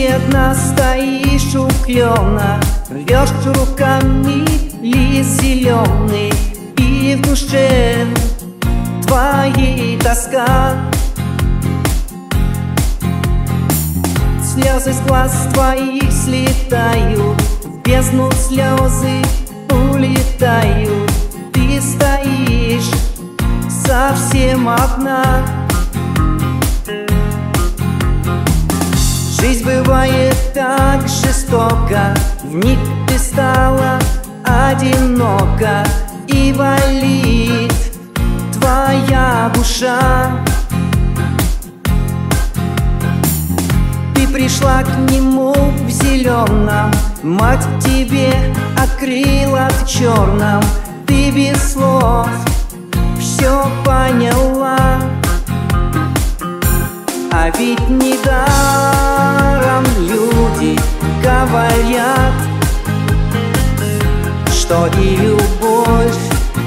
Бедно стоишь у клена, рвешь руками лист зеленый, и в душе твоей тоска. Слезы с глаз твоих слетают, в бездну слезы улетают. Ты стоишь совсем одна. Жизнь бывает так жестока, вмиг ты стала одинока, и болит твоя душа. Ты пришла к нему в зеленом, мать тебе открыла в черном. Ты без слов все поняла. А ведь недаром люди говорят, что и любовь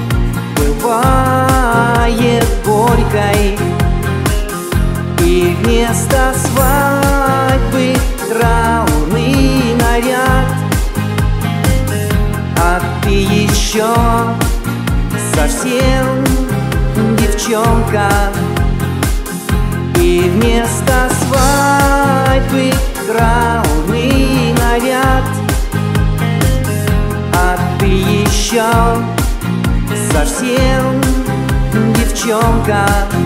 бывает горькой. И вместо свадьбы траурный наряд, а ты еще совсем девчонка. И вместо свадьбы траурный наряд, а ты еще совсем девчонка.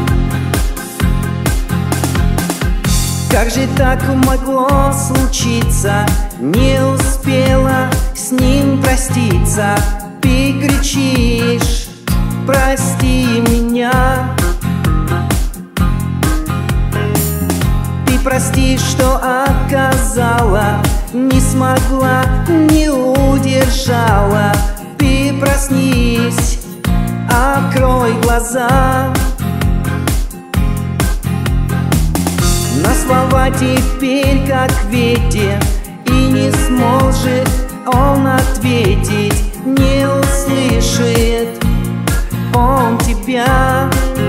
Как же так могло случиться? Не успела с ним проститься. Ты кричишь: прости меня. Ты прости, что отказала, не смогла, не удержала. Ты проснись, открой глаза. На слова теперь как ветер, и не сможет он ответить. Не услышит он тебя.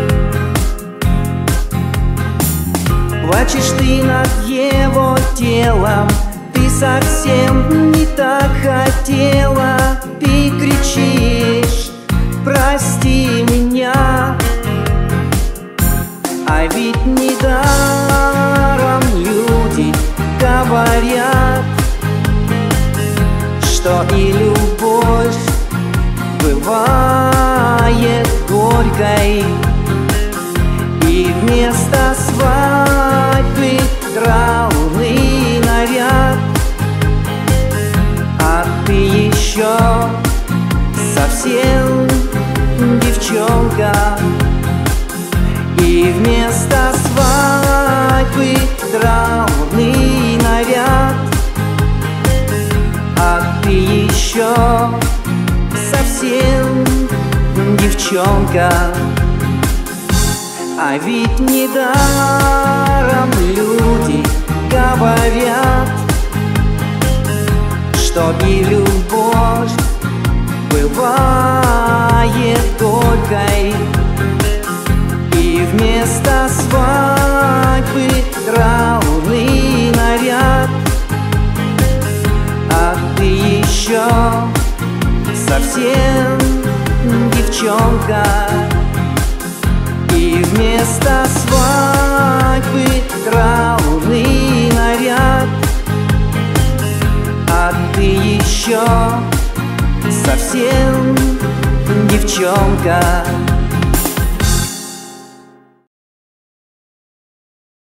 Плачешь ты над его телом, ты совсем не так хотела. Ты кричишь: прости меня. А ведь недаром люди говорят, что и любовь бывает горькой. И вместо свадьбы траурный наряд, а ты еще совсем девчонка. И вместо свадьбы траурный наряд, а ты еще совсем девчонка. А ведь недаром люди говорят, что и любовь бывает горькой. И вместо свадьбы траурный наряд, а ты еще совсем девчонка. И вместо свадьбы траурный наряд, а ты еще совсем девчонка.